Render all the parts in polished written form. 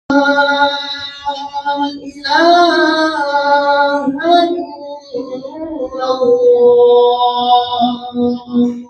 إله إلا الله.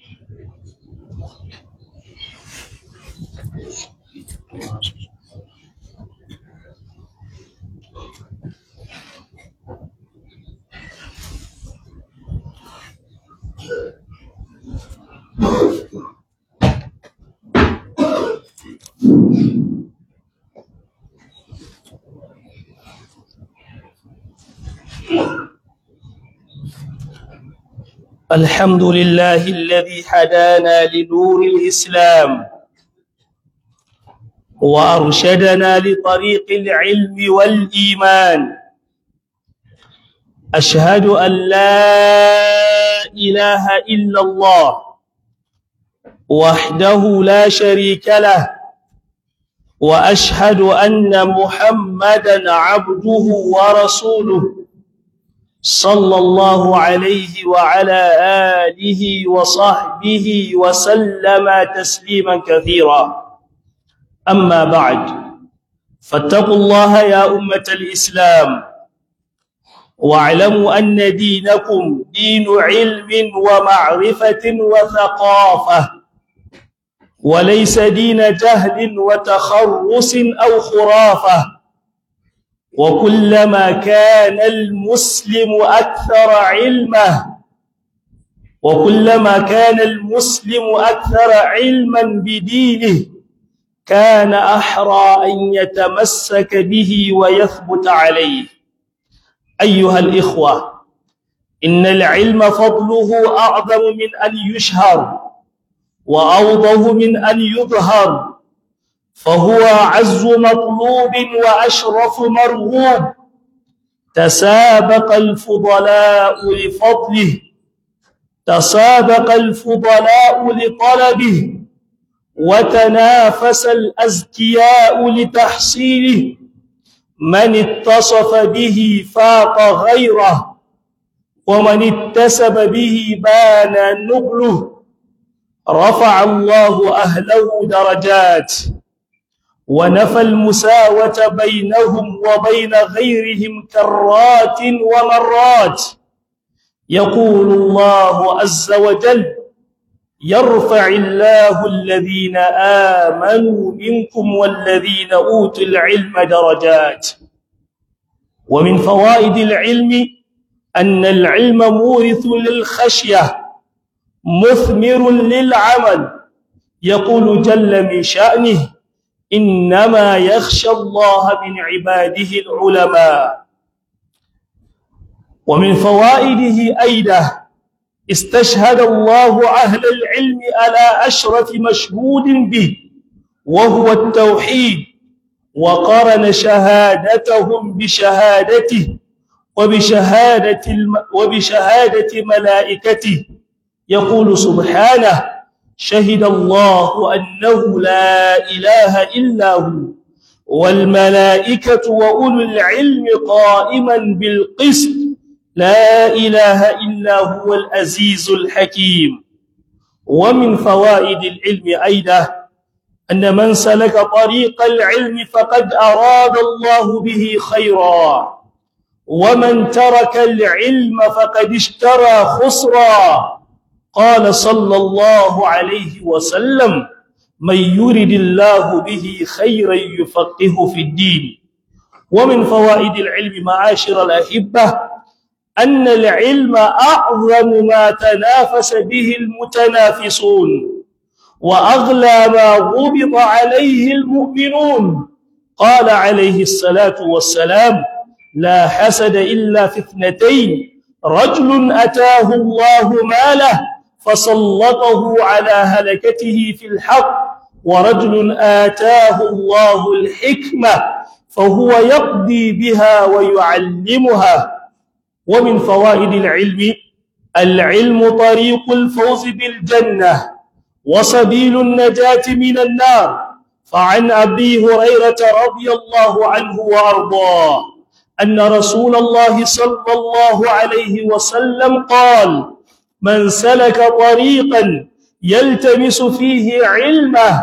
الحمد لله الذي هدانا لنور الإسلام وأرشدنا لطريق العلم والإيمان. أشهد أن لا إله إلا الله وحده لا شريك له، وأشهد أن محمدًا عبده ورسوله صلى الله عليه وعلى آله وصحبه وسلم تسليما كثيرا. أما بعد، فاتقوا الله يا أمة الإسلام، واعلموا أن دينكم دين علم ومعرفة وثقافة، وليس دين جهل وتخرص أو خرافة. وكلما كان المسلم أكثر علما بدينه كان أحرى أن يتمسك به ويثبت عليه. أيها الإخوة، إن العلم فضله أعظم من أن يشهر وأوضح من أن يظهر، فهو أعز مطلوب وأشرف مرغوب. تسابق الفضلاء لطلبه، وتنافس الأذكياء لتحصيله. من اتصف به فاق غيره، ومن اتسب به بان نبله. رفع الله أهله درجات، ونفى المساوة بينهم وبين غيرهم كرات ومرات. يقول الله عز وجل: يرفع الله الذين آمنوا منكم والذين أوتوا العلم درجات. ومن فوائد العلم أن العلم مورث للخشية مثمر للعمل. يقول جل من شأنه: إنما يخشى الله من عباده العلماء. ومن فوائده أيضا استشهد الله أهل العلم على أشرف مشهود به، وهو التوحيد، وقرن شهادتهم بشهادته وبشهادة ملائكته. يقول سبحانه: شهد الله أنه لا إله إلا هو والملائكة وأولو العلم قائما بالقسط لا إله إلا هو العزيز الحكيم. ومن فوائد العلم أيضا أن من سلك طريق العلم فقد أراد الله به خيرا، ومن ترك العلم فقد اشترى خسرا. قال صلى الله عليه وسلم: من يرد الله به خيرا يفقهه في الدين. ومن فوائد العلم معاشر الأحبة أن العلم أعظم ما تنافس به المتنافسون، وأغلى ما غبط عليه المؤمنون. قال عليه الصلاة والسلام: لا حسد إلا في اثنتين: رجل أتاه الله ماله فسلطه على هلكته في الحق، ورجل آتاه الله الحكمة فهو يقضي بها ويعلمها. ومن فوائد العلم طريق الفوز بالجنة وسبيل النجاة من النار. فعن أبي هريرة رضي الله عنه وأرضاه أن رسول الله صلى الله عليه وسلم قال: من سلك طريقا يلتمس فيه علمه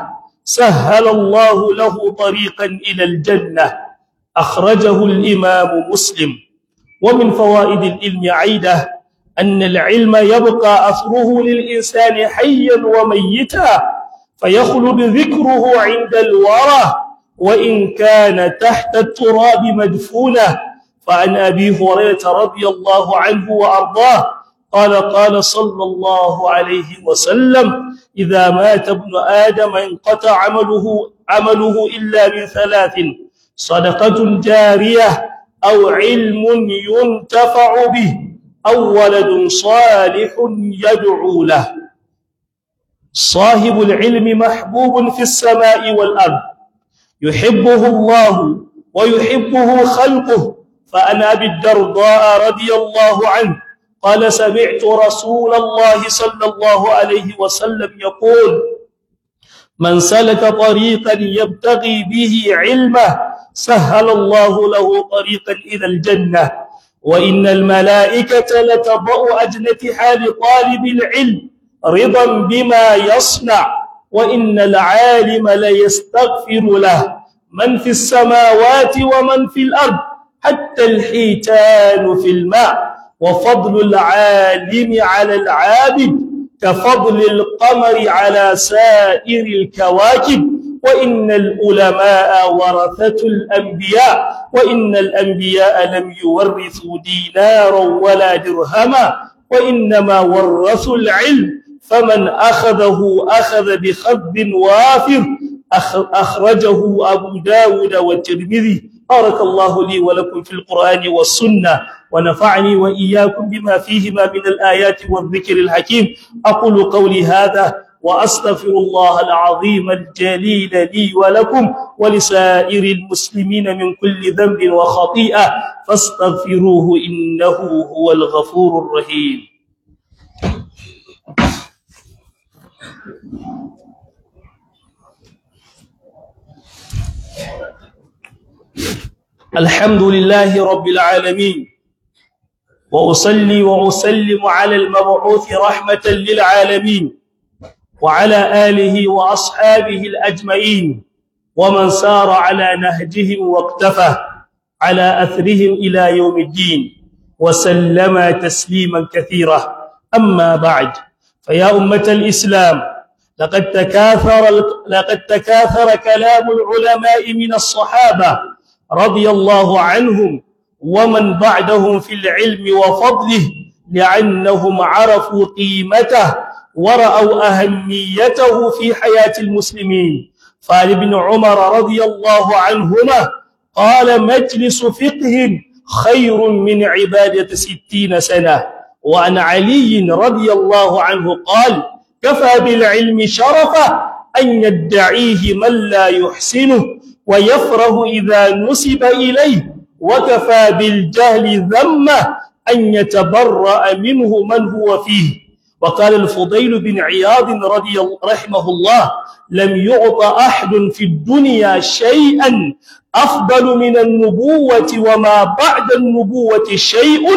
سهل الله له طريقا إلى الجنة. أخرجه الإمام مسلم. ومن فوائد العلم عيدة أن العلم يبقى أثره للإنسان حيا وميتا، فيخلد ذكره عند الورى وإن كان تحت التراب مدفونة. فعن أبي هريرة رضي الله عنه وأرضاه قال صلى الله عليه وسلم: إذا مات ابن آدم انقطع عمله إلا من ثلاث: صدقة جارية، أو علم ينتفع به، أو ولد صالح يدعو له. صاحب العلم محبوب في السماء والأرض، يحبه الله ويحبه خلقه. فعن أبي الدرداء رضي الله عنه قال: سمعت رسول الله صلى الله عليه وسلم يقول: من سلك طريقا يبتغي به علمه سهل الله له طريقا إلى الجنة. وإن الملائكة لتضع أجنحتها لطالب العلم رضا بما يصنع، وإن العالم ليستغفر له من في السماوات ومن في الأرض حتى الحيتان في الماء. وفضل العالم على العابد كفضل القمر على سائر الكواكب. وإن العلماء ورثة الأنبياء، وإن الأنبياء لم يورثوا دينارا ولا درهما، وإنما ورثوا العلم، فمن أخذه أخذ بخذ وافر. أخرجه أبو داود والترمذي. بارك الله لي ولكم في القرآن والسنة، ونفعني وإياكم بما فيهما من الآيات والذكر الحكيم. أقول قولي هذا وأستغفر الله العظيم الجليل لي ولكم ولسائر المسلمين من كل ذنب وخطيئة، فاستغفروه إنه هو الغفور الرحيم. الحمد لله رب العالمين، وأصلي وأسلم على المبعوث رحمة للعالمين، وعلى آله وأصحابه الأجمعين، ومن سار على نهجهم واقتفى على أثرهم إلى يوم الدين، وسلم تسليما كثيرا. أما بعد، فيا أمة الإسلام، لقد تكاثر كلام العلماء من الصحابة رضي الله عنهم ومن بعدهم في العلم وفضله، لأنهم عرفوا قيمته ورأوا أهميته في حياة المسلمين. فعن ابن عمر رضي الله عنهما قال: مجلس فقه خير من عبادة 60 سنة. وعن علي رضي الله عنه قال: كفى بالعلم شرفا أن يدعيه من لا يحسنه ويفرح إذا نسب إليه، وكفى بالجهل ذمه أن يتبرأ منه من هو فيه. وقال الفضيل بن عياض رحمه الله: لم يعط أحد في الدنيا شيئا أفضل من النبوة، وما بعد النبوة شيء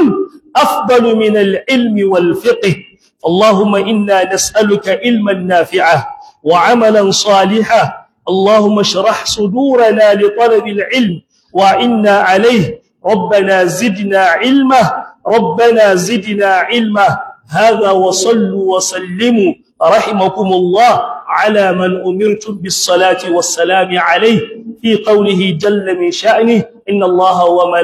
أفضل من العلم والفقه. اللهم إنا نسألك علما نافعا وعملا صالحا. اللهم اشرح صدورنا لطلب العلم وإنا عليه. ربنا زدنا علما، ربنا زدنا علما. هذا وصلوا وسلموا رحمكم الله على من أمرتم بالصلاة والسلام عليه، في قوله جل من شأنه: إن الله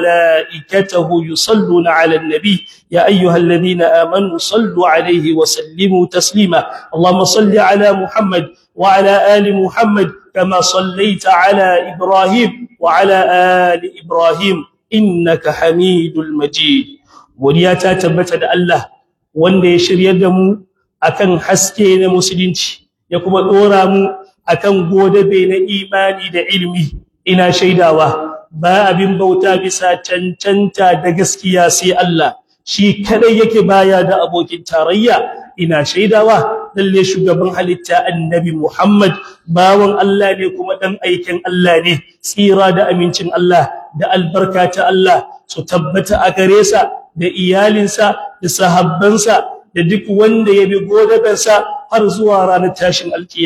وملائكته يصلون على النبي يا أيها الذين آمنوا صلوا عليه وسلموا تسليما. اللهم صل على محمد وعلى آل محمد كما صليت على إبراهيم وعلى آل إبراهيم إنك حميد المجيد. ولياتا تبتد الله wanda ya shiryar da mu akan haske na musulunci, ya kuma dora mu akan godabe na imani da ilimi. Ina shaidawa ba abin bauta bisa cancanta da gaskiya sai Allah, shi kadai yake baya da abokin tarayya. Ina shaidawa lalle shugaban halitta annabi Muhammad bawan Allah ne kuma dan aikin Allah ne. Tsira da amincin Allah da albarka ta Allah su tabbata a gare sa da iyalinsa da sahabbansa da duk wanda ya bi godabensa har zuwa ranar tashin alkiyama.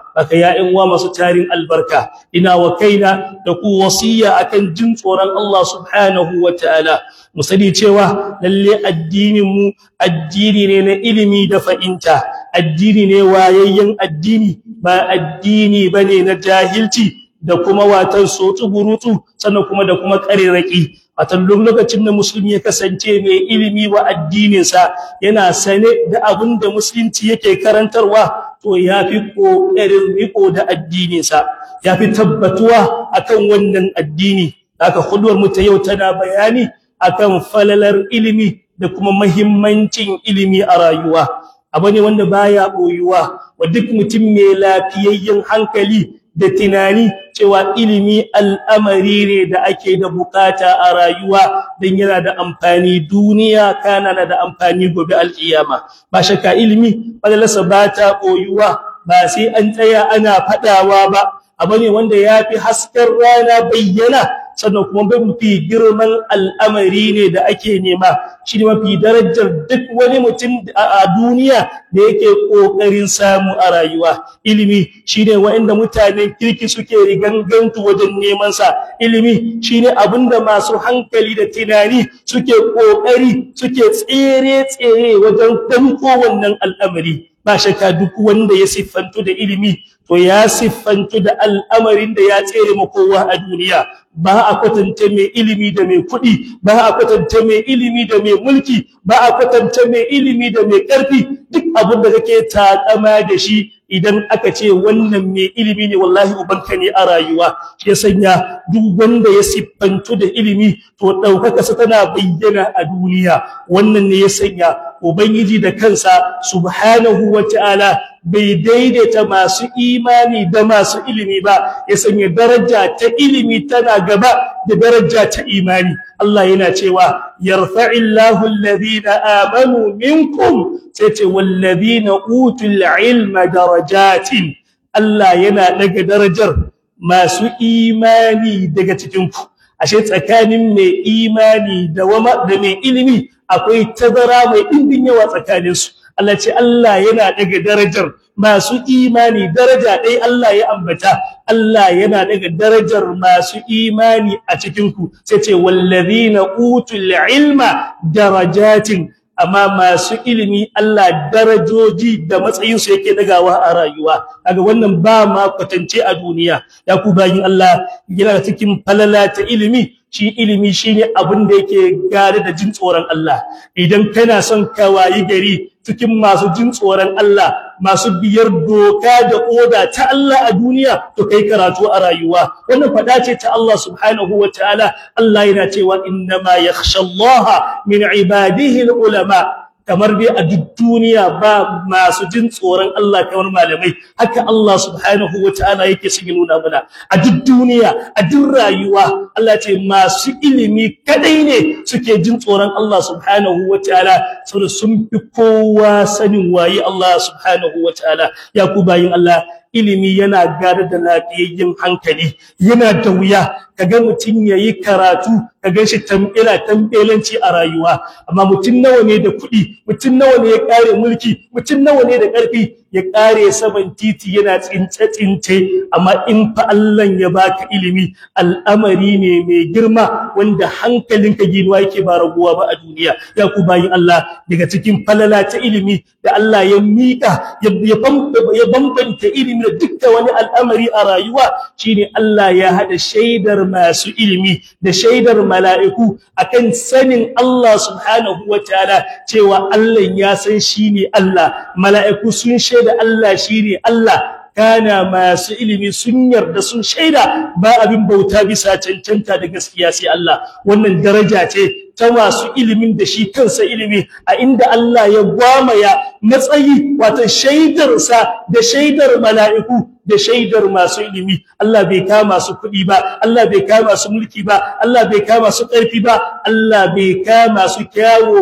haka ya ƴan uwa masu tarin albarka ina wa kaina da ku wasiya akan jin tsoron Allah subhanahu wataala mu sani cewa lalle addinin mu addini ne na ilimi da fahimta addini ne wayayyen addini ba addini bane na jahilci da kuma watan sotu burutu sannan kuma da kuma kareraki watan lokacin da musulmi ya kasance mai ilimi wa addinin sa yana sane da abin da musulunci yake karantarwa to yafi kokarin riko da addinin sa yafi tabbatuwa akan wannan addini haka khudwar mu ta yau tana bayani akan falalar ilimi da kuma muhimmancin ilimi a rayuwa abane wanda baya boyuwa wa duk mutum mai lafiyayyen hankali da tunani cewa ilimi al'amari ne da ake da bukata a rayuwa dan yana da amfani duniya kana da amfani gobe alkiyama ba shakka ilimi falalarsa ba ta boyuwa ba sai an tsaya ana fadawa ba abane wanda yafi hasken rana bayyana sannan kuma mafi girman al'amari ne da ake nema shi ne mafi darajar duk wani mutum a duniya da yake kokarin samu a rayuwa ilimi shine wanda mutanen kirki suke rigangantu wajen neman sa ilimi shine abinda masu hankali da tunani suke kokari suke tsere wajen danko wannan al'amari ba shakka duk wanda ya siffantu da ilimi to ya siffantu da al'amarin da ya tsere ma kowa a duniya ba a kwatanta mai ilimi da mai kuɗi ba a kwatanta mai ilimi da mai mulki ba a kwatanta mai ilimi da mai ƙarfi duk abin da kake takama da shi idan aka ce wannan mai ilimi ne wallahi ubanka ne a rayuwa shi ya sanya duk wanda ya siffantu da ilimi to daukaka sa tana bayyana a duniya wannan ne ya sanya ubangiji da kansa subhanahu wataala bai daidaita masu imani da masu ilimi ba ya sanya daraja ta ilimi tana gaba da daraja ta imani Allah yana cewa yarfa'illahu alladhina amanu minkum sai ce walladhina utul ilma darajatin Allah yana daga darajar masu imani daga cikin ku ashe tsakanin mai imani da mai ilimi akwai tazara mai dimbin yawa tsakanin su Allah ce Allah yana daga darajar masu imani daraja dai Allah ya ambata Allah yana daga darajar masu imani a cikin ku sai ce wallazina utul ilma darajatin amma masu ilimi Allah darajoji da matsayin su yake dagawa a rayuwa kaga wannan ba ma kwatance a duniya ya ku bayin Allah yana cikin falala ta ilimi shi ilimi shine abin da yake gare da jin tsoron Allah idan kana son ka wayi gari cikin masu jin tsoron Allah masu biyar doka da oda ta Allah a duniya to kai karatu a rayuwa wannan fada ce ta Allah subhanahu wataala Allah yana cewa innama yakhshallaha min ibadihi ulama kamar dai a duk duniya ba masu jin tsoron Allah kamar malamai haka Allah subhanahu wataala yake sigin nuna mana a duk duniya a duk rayuwa Allah ce masu ilimi kadai ne suke jin tsoron Allah subhanahu wataala saboda sun fi kowa sanin waye Allah subhanahu wataala ya ku bayin Allah ilimi yana gare da lafiyayyen hankali yana da wuya kaga mutun yayi karatu kaga shi tambelanci a rayuwa amma mutun nawa ne da kuɗi mutun nawa ne ya kare mulki mutun nawa ne da ƙarfi ya kare saban titi yana tsince amma in fa Allah ya baka ilimi al'amari ne mai girma wanda hankalinka ginuwa yake ba raguwa ba a duniya ya ku bayin Allah daga cikin falala ta ilimi da Allah ya mika ya bambanta ilimi da dukkan wani al'amari a rayuwa shine Allah ya hada shaidar masu ilimi da shaidar mala'iku akan sanin Allah subhanahu wataala cewa Allah ya san shine Allah mala'iku sun shaida Allah shine Allah kana masu ilimi sun yarda sun shaida ba abin bauta bisa cancanta da gaskiya sai Allah wannan daraja ce ta masu ilimin da shi kansa ilimi a inda Allah ya gwamaya matsayi wato shaidarsa da shaidar mala'iku da shaidar masu ilimi Allah bai kama su kudi ba Allah bai kama su mulki ba Allah bai kama su ƙarfi ba Allah bai kama su kyawo ba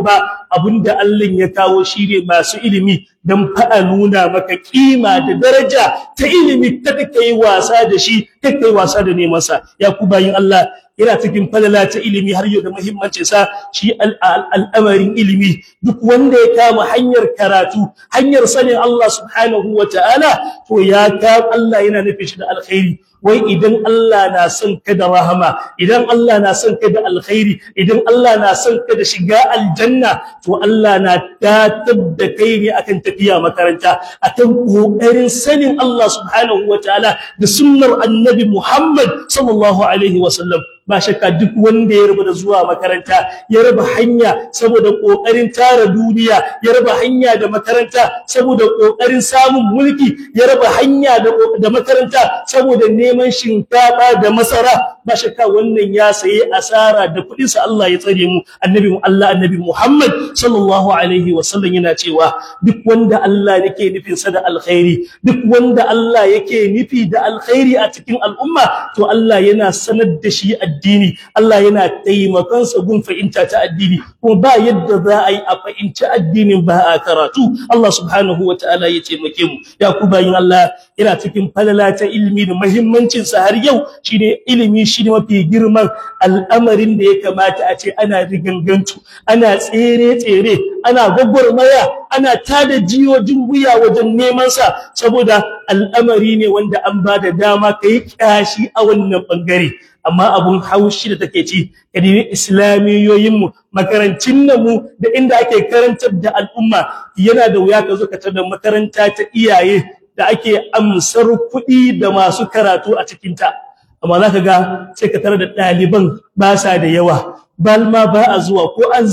abinda Allah ya kawo shine masu ilimi dan fa nuna maka kima da daraja ta ilimi, kada kai wasa da shi, kada kai wasa da neman sa. Ya ku bayin Allah, yana cikin falala ta ilimi har yau da muhimmancin sa shi al'amarin ilimi. Duk wanda ya kama hanyar karatu, hanyar sanin Allah subhanahu wataala, to ya ka Allah yana nufin shi da alkhairi. Wai idan Allah na son ka da rahama, idan Allah na son ka da alkhairi, idan Allah na son ka da shiga aljanna, to Allah na datar da kai ne akan tafiya makaranta, akan kokarin sanin Allah subhanahu wataala da sunnar annabi Muhammad sallallahu alaihi wasallam. Ba shakka duk wanda ya raba da zuwa makaranta, ya raba hanya saboda kokarin tara duniya, ya raba hanya da makaranta saboda kokarin samun mulki, ya raba hanya da makaranta saboda neman shinkafa da masara, ba shakka wannan ya sayi asara da kudin sa. Allah ya tsare mu. Annabi Muhammad sallallahu alaihi wasallam yana cewa duk wanda Allah yake nufin sa da alkhairi, duk wanda Allah yake nufi da alkhairi a cikin al'umma, to Allah yana sanar da shi addini, Allah yana taimakon sa gun fahimta ta addini. Kuma ba yadda za a yi a fahimci addinin ba a karatu. Allah subhanahu wataala ya taimake mu. Ya ku bayin Allah, yana cikin falala ta ilimi da muhimmancin sa har yau shine ilimi shine mafi girman al'amarin da ya kamata a ce ana rigangantu, ana tsere, ana gwagwarmaya, ana tada jiyojin wuya wajen neman sa, saboda al'amari ne wanda an bada dama kai kashi a wannan bangare. Amma abun haushi da take ci kadin islamiyoyin mu, makarantun mu da inda ake karantar da al'umma, yana da wuya ka zo ka tada makaranta ta iyaye da ake amsar kuɗi da masu karatu a cikin ta. Amma zaka ga sai ka tarar da ɗaliban ba sa da yawa, balma ba a zuwa, ko an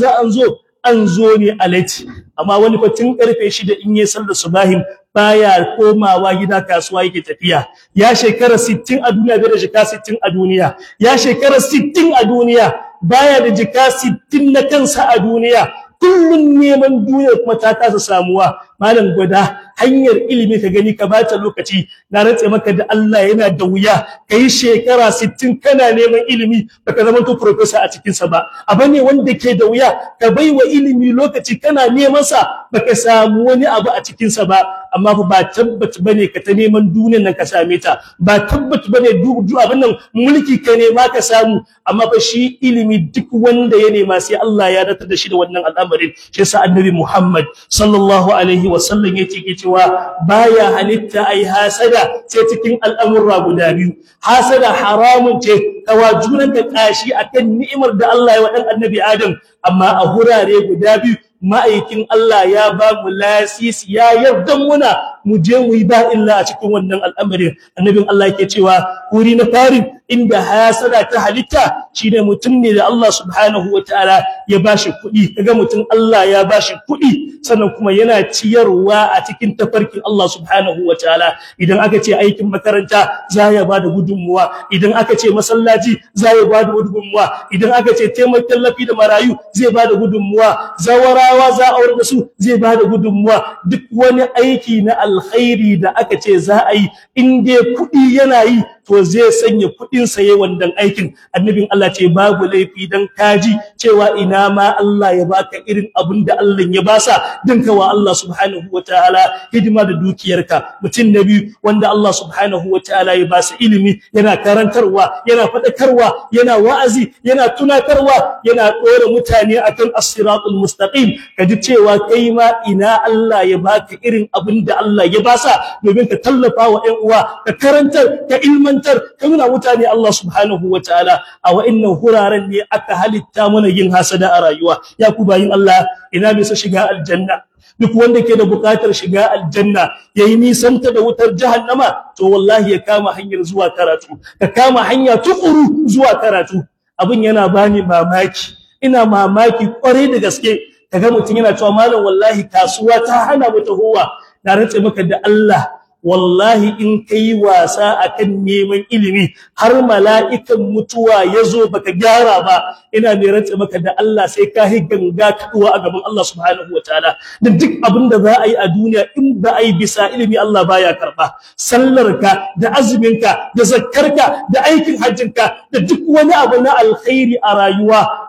zo ne a lati. Amma wani fa tun karfe 6 in yayin sallar subahin baya komawa gida, kasuwa yake tafiya. Ya shekara 60 a duniya, bai da jika 60 a duniya. Ya shekara 60 a duniya, baya da jika 60 na kansa a duniya. Kullun neman duniya kuma ta kasa samuwa. Malam, gwada hanyar ilimi ka gani, ka bata lokaci, na rantse maka da Allah yana da wuya kai shekara 60 kana neman ilimi baka zama to professor a cikin sa ba. Abane wanda ke da wuya ka baiwa ilimi lokaci kana neman sa baka samu wani abu a cikin sa ba. Amma ba tabbat bane ka ta neman duniyar nan ka same ta, ba tabbat bane abin nan mulki ka nema ka samu. Amma fa shi ilimi duk wanda ya nema sai Allah ya datar da shi da wannan al'amarin. Shi yasa annabi Muhammad sallallahu alaihi wasallam yace cewa baya halitta ai hasada sai cikin al'amurra guda biyu. Hasada haramun ce, kawa junan ka kashi akan ni'imar da Allah ya wa dan annabi Adam, amma a hurare guda biyu ma'aikin Allah ya ba mu lasisi, ya yarda muna mu je mu yi ba illa a cikin wannan al'amarin. Annabin Allah yake cewa wuri na farin inda hasada ta halitta shine mutum ne da Allah subhanahu wataala ya bashi kuɗi, kaga mutum Allah ya bashi kuɗi sannan kuma yana ciyarwa a cikin tafarkin Allah subhanahu wataala. Idan aka ce aikin makaranta za ya bada gudunmuwa, idan aka ce masallaci za ya bada gudunmuwa, idan aka ce taimakon tallafi da marayu zai bada gudunmuwa, zawarawa za a aure da su zai bada gudunmuwa. Duk wani aiki na alkhairi da aka ce za a yi, in dai kuɗi yana yi, to zai sanya kuɗin sa yayin wannan aikin. Annabin Allah ce babu laifi dan kaji cewa ina ma Allah ya baka irin abin da Allah ya basa, dan kawa Allah subhanahu wataala hidima da dukiyarka. Mutum na biyu wanda Allah subhanahu wataala ya basa ilimi, yana karantarwa, yana fadakarwa, yana wa'azi, yana tunatarwa, yana dora mutane akan as-siratul mustaqim. Kaji cewa kai ma ina Allah ya baka irin abin da Allah ya basa, domin ka tallafa wa ƴan uwa, ka karantar, ka ilmantar, ka nuna mutane Allah subhanahu wataala. A wa'annan huraren ne aka halitta mana yin hasada a rayuwa. Ya ku bayin Allah, ina mai so shiga aljanna. Duk wanda ke da bukatar shiga aljanna yayi nisanta da wutar jahannama, to wallahi ya kama hanyar zuwa karatu, ka kama hanya tukuru zuwa karatu. Abin yana bani mamaki, ina mamaki kwarai da gaske. Kaga mutum yana cewa malam wallahi kasuwa ta hana mu tahowa. Na rantse maka da Allah, wallahi in kai wasa akan neman ilimi har mala'ikan mutuwa yazo baka gyara ba, ina mai rantsa maka da Allah sai ka hi ganga kaduwa a gaban Allah subhanahu wataala. Dan duk abinda za a yi a duniya in ba a yi bisa ilimi Allah baya karba. Sallarka da azuminka da zakkarka da aikin hajjinka da duk wani abu na alkhairi a rayuwa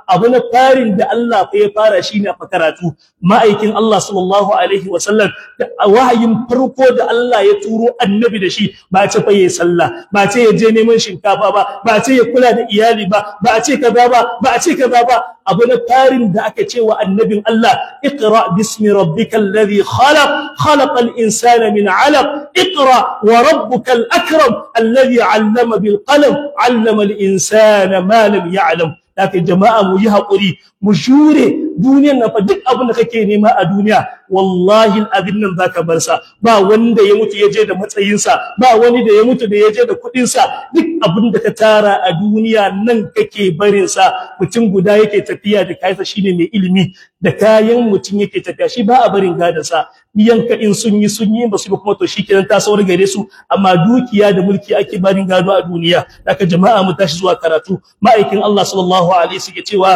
abu na farin da Allah fa ya fara shine fa karatu. Ma'aikin Allah sallallahu alaihi wasallam da wahayin farko da Allah ya turo annabi da shi ba ce fa yayi sallah, ba ce ya je neman shinkafa ba ce ya kula da iyali ba ce kaza ba ce kaza ba. abu na farin da aka ce wa annabin Allah, iqra bismi rabbikal ladhi khalaqal insana min 'alaq, iqra wa rabbukal akram alladhi 'allama bil qalam 'allama al insana ma lam ya'lam. Haka jama'a mu yi hakuri, mu jure duniyar nan fa duk abin da kake nema a duniya wallahi abin nan zaka bar sa. Ba wanda ya mutu ya je da matsayin sa, ba wani da ya mutu da ya je da kudin sa. Duk abin da ka tara a duniya nan kake barin sa. Mutum guda yake tafiya da kayansa shine mai ilimi, da kayan mutum yake tafiya shi ba a barin gadan sa. Yanka in sun yi ba su kuma to shikenan ta sauri gare su, amma dukiya da mulki ake barin gado a duniya. Haka jama'a mu tashi zuwa karatu. Ma'aikin Allah sallallahu alaihi wasallam cewa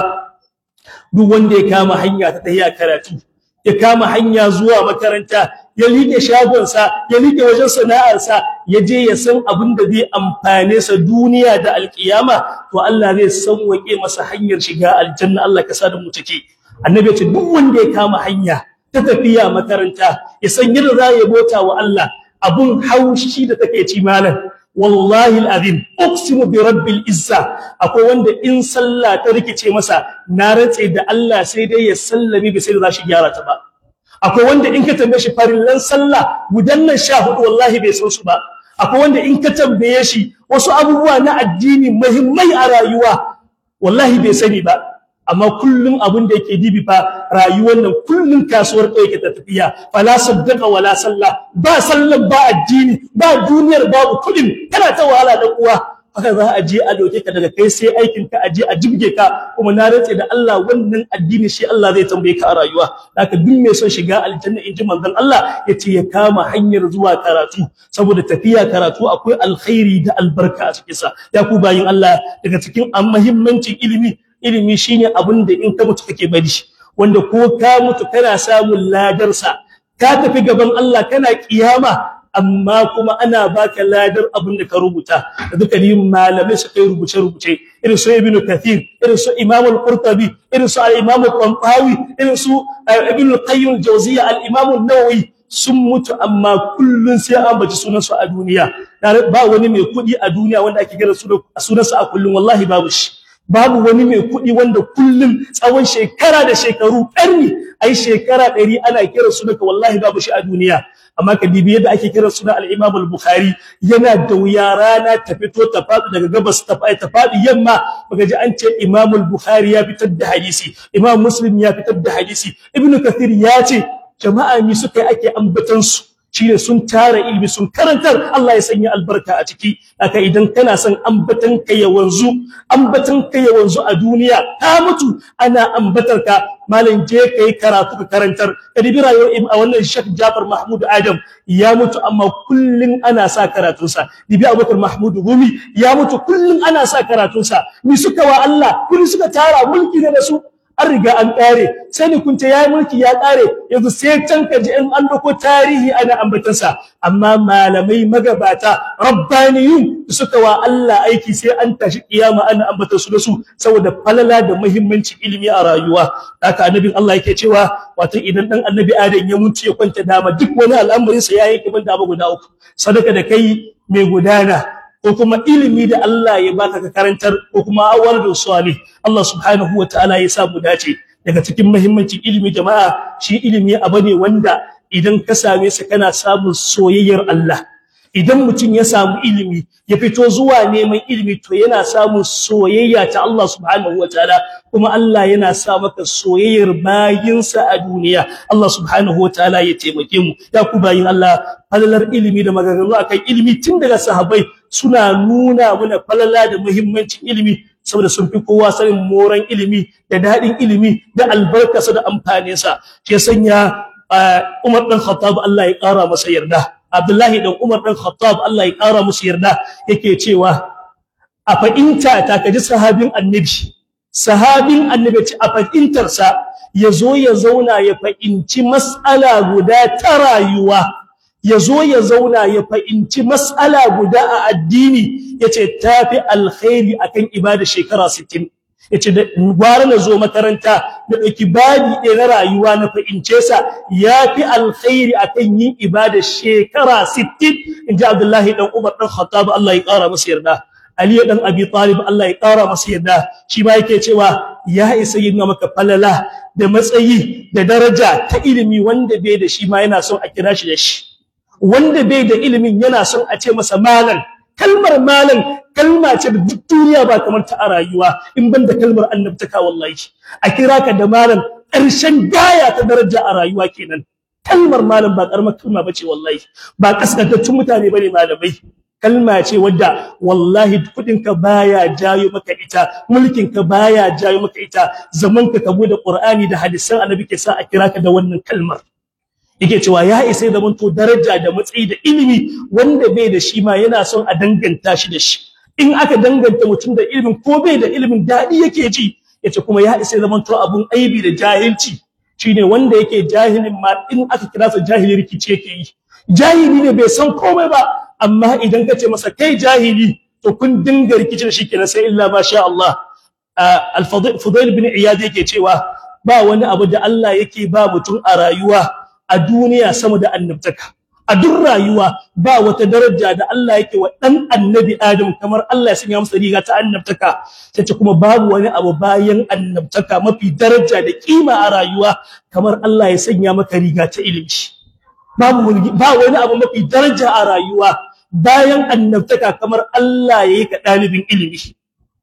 duk wanda ya kama hanya ta tahiya karatu, ya kama hanya zuwa makaranta, ya liƙe shagonsa, ya liƙe wajen sana'arsa, ya je ya san abin da zai amfane sa duniya da alkiyama, to Allah zai sauwake masa hanyar shiga aljanna. Allah ka sa da mu ciki. Annabi ya ce duk wanda ya kama hanya ta tafiya makaranta, ya san yadda za ya bota wa Allah, abun haushi da take ci malam, wallahi alazim uqsimu bi rabbil izza, akwai wanda in sallah ta rikice masa, na rantse da Allah sai dai ya sallami bi sai da zashi gyara ta ba. Akwai wanda in ka tambaye shi farillan sallah gudan nan 14 wallahi bai san su ba. Akwai wanda in ka tambaye shi wasu abubuwa na addini muhimmai a rayuwa wallahi bai sani ba. Amma kullun abin da yake dibi fa rayuwar nan kullun kasuwar kai yake tafiya, fala saddaqa wala salla, ba sallan ba addini ba duniyar babu kudin, kana ta wahala dan uwa. Haka za a je a doke ka daga kai sai aikin ka aje a jibge ka, kuma na rantse da Allah wannan addini shi Allah zai tambaye ka a rayuwa. Haka duk mai son shiga aljanna inji manzon Allah yace ya kama hanyar zuwa karatu, saboda tafiya karatu akwai alkhairi da albarka a cikin sa. Ya ku bayin Allah, daga cikin muhimmancin ilimi shine abin da in ka mutu kake bari shi, wanda ko ka mutu kana samun ladar sa, ka tafi gaban Allah kana kiyama, amma kuma ana baka ladar abin da ka rubuta. Da dukkanin malamai su kai rubuce irin su Ibn Kathir, irin su Imam al-Qurtubi, irin su al-Imam al-Tantawi, irin su Ibn al-Qayyim al-Jawziyya, al-Imam an-Nawawi, sun mutu amma kullun sai an baci sunan su a duniya. Ba wani mai kudi a duniya wanda ake kira sunan sa a kullun, wallahi babu shi. Babu wani mai kudi wanda kullum tsawon shekara da shekaru ƙarni ai shekara 100 ana kira sunanka, wallahi babu shi a duniya. Amma ka dibi yadda ake kira sunan al-Imam al-Bukhari, yana da wuya rana ta fito ta faɗi daga gabas ta faɗi yamma baka ji an ce Imam al-Bukhari ya fitar da hadisi, Imam Muslim ya fitar da hadisi, Ibn Kathir ya ce. Jama'a mi suka ake ambatan su shine sun tara ilimi sun karantar, Allah ya sanya albarka a ciki. Haka idan kana son ambatan ka ya wanzu a duniya, ka mutu ana ambatar ka, malam je kai karatu ka karantar. Kadibi rayuwar a wannan Sheikh Jafar Mahmud Adam ya mutu amma kullun ana sa karatun sa. Dibi Abubakar Mahmud Gumi ya mutu kullun ana sa karatun sa. Mi suka wa Allah, kun suka tara mulki ne da su, an riga an kare. Sai ni kunce yayi mulki ya kare, yanzu sai can kaji in an dauko tarihi ana ambatan sa. Amma malamai magabata rabbaniyun suka wa Allah aiki sai an tashi kiyama ana ambatan su da su, saboda falala da muhimmancin ilimi a rayuwa. Haka annabin Allah yake cewa wato idan dan annabi Adam ya mutu ya kwanta dama, duk wani al'amarin sa yayi kiban da abu guda uku: sadaka da kai mai gudana, ko kuma ilimi da Allah ya baka ka karantar, ko kuma awwalul salih. Allah subhanahu wataala ya sa mu dace. Daga cikin muhimmancin ilimi jama'a, shi ilimi abu ne wanda idan ka same sa kana samun soyayyar Allah. Idan mutum ya samu ilimi, ya fito zuwa neman ilimi, to yana samun soyayya ta Allah subhanahu wataala, kuma Allah yana sa maka soyayyar bayinsa a duniya. Allah subhanahu wataala ya taimake mu. Ya ku bayin Allah, falalar ilimi da maganganu akan ilimi tun daga sahabbai suna nuna mana falala da muhimmancin ilimi, saboda sun fi kowa sanin moran ilimi da dadin ilimi da albarkarsa da amfaninsa. Shi ya sanya Umar dan Khattab Allah ya kara masa yarda, Abdullahi dan Umar dan Khattab Allah ya kara musu yarda, yake cewa a fa'inta ta kaji sahabin annabi ce a fa'intarsa yazo ya zauna ya fa'inci mas'ala guda ta rayuwa, yazo ya zauna ya fa'inci mas'ala guda a addini, yace tafi alkhairi akan ibada shekara 60. yace da gwara na zo makaranta da dauki babi ɗaya na rayuwa na fahimce sa yafi alkhairi akan yin ibada shekara 60 inji Abdullahi dan Umar dan Khattab Allah ya kara masa yarda. Ali dan Abi Talib Allah ya kara masa yarda shi ma yake cewa ya isa yin maka falala da matsayi da daraja ta ilimi wanda bai da shi ma yana son a kira shi da shi, wanda bai da ilimin yana son a ce masa malam. Kalmar malam kalma ce da duk duniya ba kamar ta a rayuwa in banda kalmar annabtaka wallahi. A kira ka da malam ƙarshen gaya ta daraja a rayuwa kenan. Kalmar malam ba karamar kalma bace wallahi, ba kaskantattun mutane bane malamai. Kalma ce wadda wallahi kudinka baya jayo maka ita, mulkinka baya jayo maka ita, zamanka ka bude Qur'ani da hadisan Annabi ke sa a kira ka da wannan kalmar. Yake cewa ya isa da manto daraja da matsayi da ilimi wanda bai da shi ma yana son a danganta shi da shi. In aka danganta mutum da ilimin ko bai da ilimin dadi yake ji, yace kuma ya isa da manto abun aibi da jahilci. Shine wanda yake jahilin ma in aka kira sa jahili rikici yake yi. Jahili ne bai san komai ba, amma idan kace masa kai jahili to kun dinga rikicin shi kenan sai illa ma sha Allah. Al-Fudail bin Iyad yake cewa ba wani abu da Allah yake ba mutum a rayuwa a duniya sama da annabtaka. A duk rayuwa ba wata daraja da Allah yake wa dan annabi Adam kamar Allah ya sanya masa riga ta annabtaka. Tace kuma babu wani abu bayan annabtaka mafi daraja da kima a rayuwa kamar Allah ya sanya maka riga ta ilimi. Ba wani abu mafi daraja a rayuwa bayan annabtaka kamar Allah yayi ka dalibin ilimi.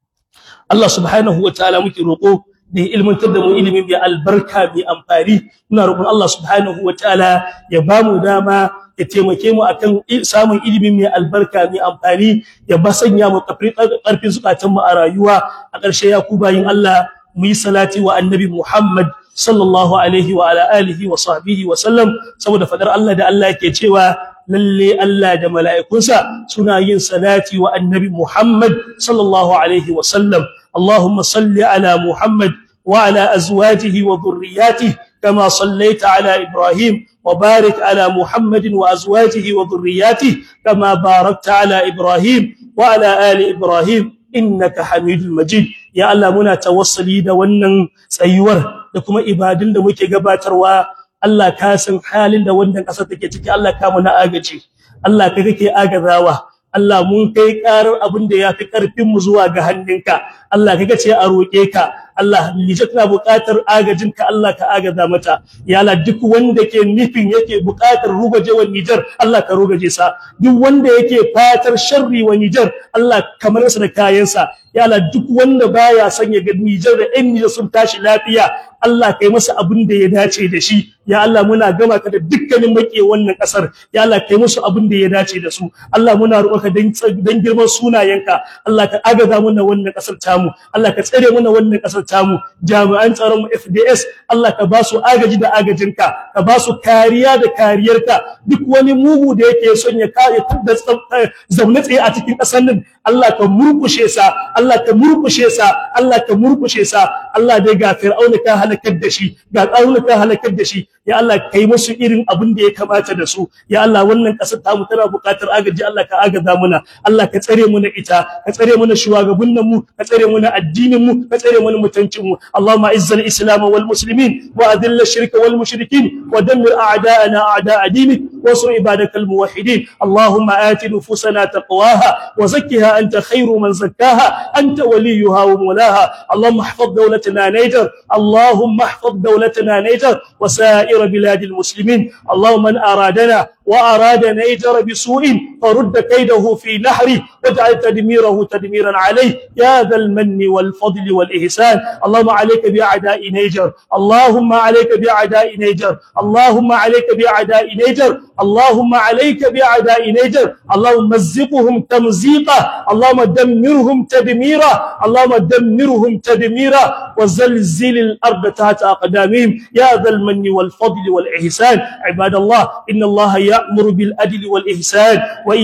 Allah subhanahu wataala muke roko da ilmantar da mu ilimin mai albarka mai amfani. Muna roƙon Allah subhanahu wataala ya bamu dama ya taimake mu akan samun ilimin mai albarka mai amfani, ya ba sanya mu karfin zukatan mu a rayuwa. A ƙarshe ya ku bayin Allah mu yi salati wa annabi Muhammad sallallahu alaihi wa ala alihi wa sahbihi wa sallam, saboda fadar Allah da Allah yake cewa lalle Allah da mala'ikunsa suna yin salati wa annabi Muhammad sallallahu alaihi wa sallam. Allahumma salli ala Muhammad wa ala azwajihi wa dhurriyyatihi kama sallaita ala Ibrahim wa barik ala Muhammadin wa azwajihi wa dhurriyyatihi kama barakta ala Ibrahim wa ala ali Ibrahim innaka Hamidul Majid. Ya Allah muna tawassuli da wannan tsayuwar da kuma ibadun da muke gabatarwa. Allah ka san halin da wannan kasar take ciki, Allah ka mu na agaji, Allah ka kake agazawa. Allah mun kai karar abin da yafi karfin mu zuwa ga hannunka. Allah kaga ce a roke ka. Allah Nijar tana buƙatar agajinka, Allah ka agaza mata. Ya Allah duk wanda ke nufin yake buƙatar rugajewar Nijar, Allah ka rugaje sa. Duk wanda yake fatar sharri wa Nijar, Allah kamar sa da kayansa. Ya Allah duk wanda baya son ya ga Nijar da ɗan Nijar sun tashi lafiya, Allah kai masa abin da ya dace da shi. Ya Allah muna gama ka da dukkanin maƙe wannan ƙasar. Ya Allah kai musu abin da ya dace da su. Allah muna roƙonka dan girman sunayenka, Allah ka agaza mana wannan ƙasar tamu. Allah ka tsare mana wannan ƙasar tamu. Jami'an tsaron mu FDS, Allah ka ba su agaji da agajinka, ka ba su kariya da kariyarka. Duk wani mugu da yake son ya kare da zaune tsaye a cikin ƙasar nan, Allah ka murkushe sa, Allah ka murkushe sa, Allah ka murkushe sa. Allah dai ga Fir'auna ka halakar da shi, ga Qaruna ka halakar da shi. Ya Allah kai musu irin abin da ya kamata da su. Ya Allah wannan ƙasar tamu tana buƙatar agaji, Allah ka agaza muna. Allah ka tsare muna ita, ka tsare muna shugabannin mu, ka tsare muna addinin mu, ka tsare muna mutuncin mu. Allahumma izzil islam wal muslimin wa adhill ash-shirka wal mushrikin wa dammir a'da'ana a'da'a dinik wansur ibadakal muwahhidin. Allahumma ati nufusana taqwaha wa zakkiha anta khairu man zakkaha anta waliyuha wa mawlaha. Allahumma ihfaz dawlatana Niger, Allahumma ihfaz dawlatana Niger wa sa'ir bilad al-muslimin. Allahumma man aradana وأراد نيجر بسوء فرد كيده في نحره واجعل تدميره تدميرا عليه يا ذا المن والفضل والإحسان. اللهم عليك بأعداء نيجر، اللهم عليك بأعداء نيجر، اللهم عليك بأعداء نيجر، اللهم عليك بأعداء نيجر. اللهم مزقهم تمزيقا، اللهم دمرهم تدميرا، اللهم دمرهم تدميرا وزلزل الأرض تحت أقدامهم يا ذا المن والفضل والإحسان. عباد الله إن الله يأمر بالعدل والإحسان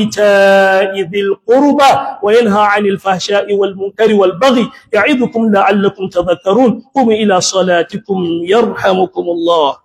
وإيتاء ذي القربى وينهى عن الفحشاء والمنكر والبغي يعظكم لعلكم تذكرون. قوموا إلى صلاتكم يرحمكم الله.